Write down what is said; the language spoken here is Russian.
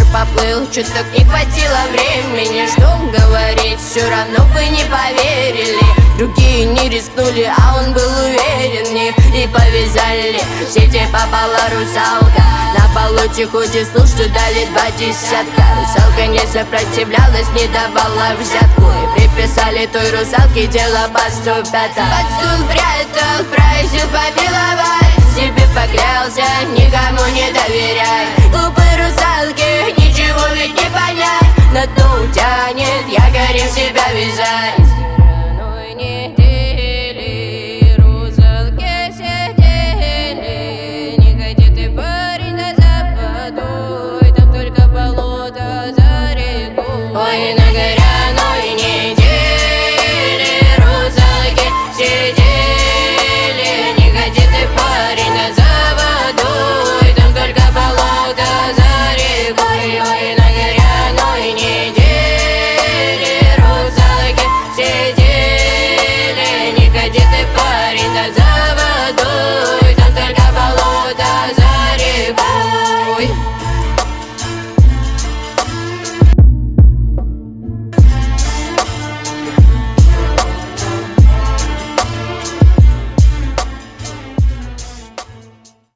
поплыл, чуток не хватило времени. Что говорить, все равно бы не поверили. Другие не рискнули, а он был уверен в них. И повязали, в сети попала русалка. На полу тихо слух, что дали 20. Русалка не сопротивлялась, не давала взятку. И приписали той русалке дело по 105. Под стул прятал, просил помиловать. Себе поклялся, никому не доверяй. Глупой русалке ничего ведь не понять. На дно утянет, якорем себя вязать.